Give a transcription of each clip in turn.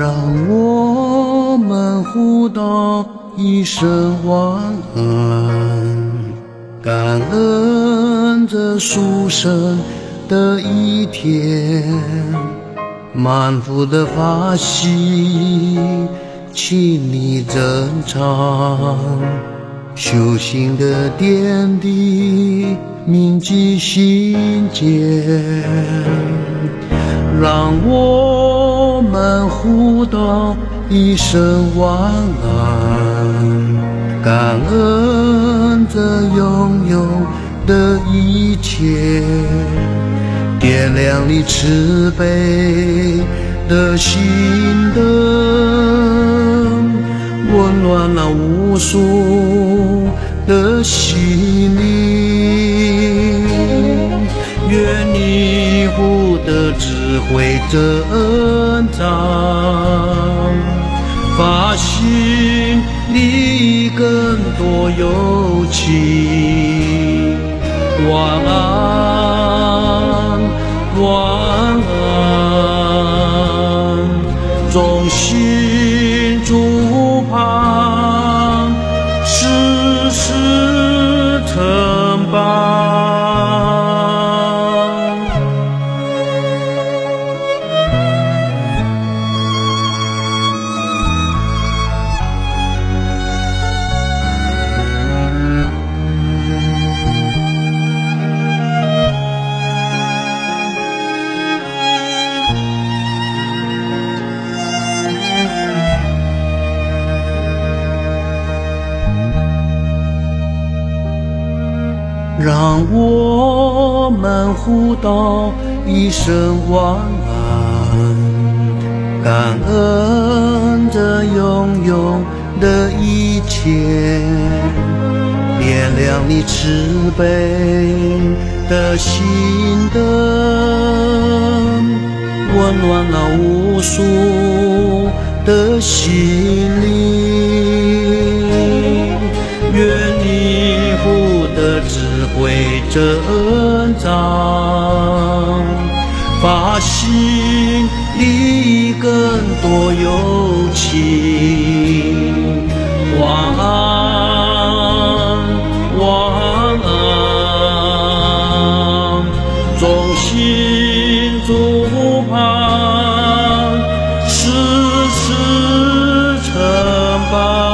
让我们互道一声晚安，感恩这殊胜的一天，满腹的法喜，请你珍藏，修行的点滴铭记心间，让我们互道一声晚安，感恩这拥有的一切，点亮你慈悲的心灯，温暖了无数的心灵。愿你福德智慧增长，发心利益更多有情。晚安，晚安，衷心祝盼，世世成邦。让我们互道一声晚安，感恩这拥有的一切，点亮你慈悲的心灯，温暖了无数的心灵。愿你福德智慧增长，发心利益更多有情。晚安，晚安，衷心祝盼，世世成邦。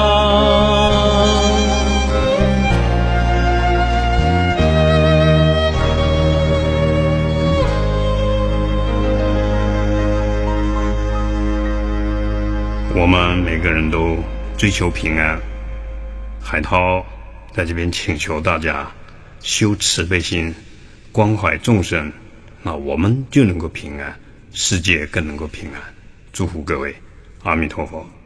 我们每个人都追求平安，海涛在这边请求大家修慈悲心，关怀众生，那我们就能够平安，世界更能够平安。祝福各位，阿弥陀佛。